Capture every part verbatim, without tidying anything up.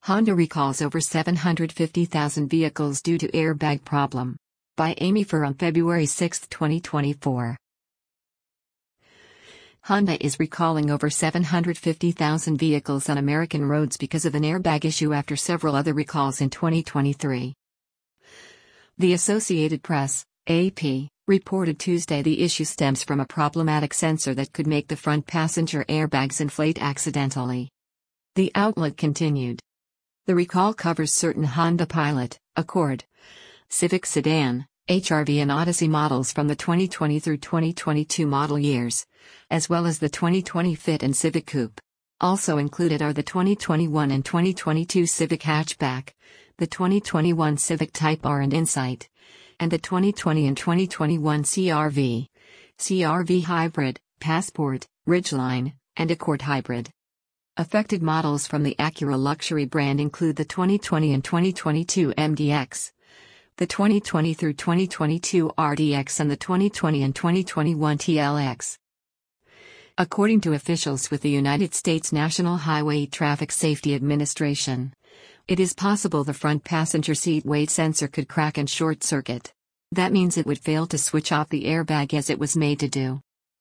Honda recalls over seven hundred fifty thousand vehicles due to airbag problem. By Amy Fur on February sixth, twenty twenty-four. Honda is recalling over seven hundred fifty thousand vehicles on American roads because of an airbag issue after several other recalls in twenty twenty-three. The Associated Press, A P, reported Tuesday the issue stems from a problematic sensor that could make the front passenger airbags inflate accidentally. The outlet continued. The recall covers certain Honda Pilot, Accord, Civic Sedan, H R V and Odyssey models from the twenty twenty through twenty twenty-two model years, as well as the twenty twenty Fit and Civic Coupe. Also included are the twenty twenty-one and twenty twenty-two Civic Hatchback, the twenty twenty-one Civic Type R and Insight, and the twenty twenty and twenty twenty-one C R V, C R V Hybrid, Passport, Ridgeline, and Accord Hybrid. Affected models from the Acura luxury brand include the twenty twenty and twenty twenty-two M D X, the twenty twenty through twenty twenty-two R D X and the twenty twenty and twenty twenty-one T L X. According to officials with the United States National Highway Traffic Safety Administration, it is possible the front passenger seat weight sensor could crack and short-circuit. That means it would fail to switch off the airbag as it was made to do.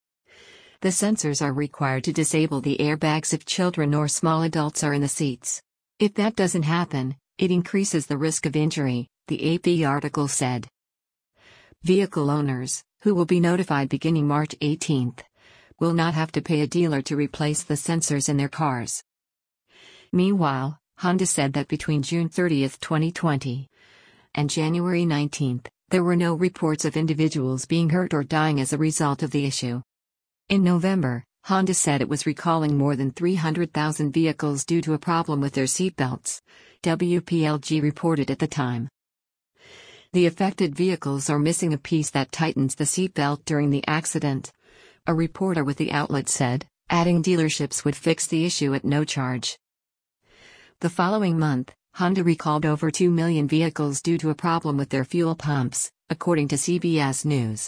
The sensors are required to disable the airbags if children or small adults are in the seats. If that doesn't happen, it increases the risk of injury, the A P article said. Vehicle owners, who will be notified beginning March eighteenth, will not have to pay a dealer to replace the sensors in their cars. Meanwhile, Honda said that between June thirtieth, twenty twenty, and January nineteenth, there were no reports of individuals being hurt or dying as a result of the issue. In November, Honda said it was recalling more than three hundred thousand vehicles due to a problem with their seatbelts, W P L G reported at the time. The affected vehicles are missing a piece that tightens the seatbelt during the accident, a reporter with the outlet said, adding dealerships would fix the issue at no charge. The following month, Honda recalled over two million vehicles due to a problem with their fuel pumps, according to C B S News.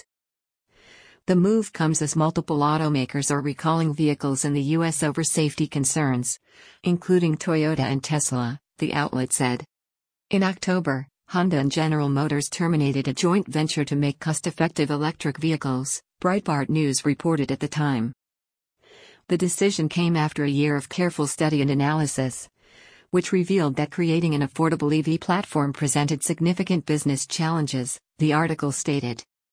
The move comes as multiple automakers are recalling vehicles in the U S over safety concerns, including Toyota and Tesla, the outlet said. In October, Honda and General Motors terminated a joint venture to make cost-effective electric vehicles, Breitbart News reported at the time. The decision came after a year of careful study and analysis, which revealed that creating an affordable E V platform presented significant business challenges, the article stated.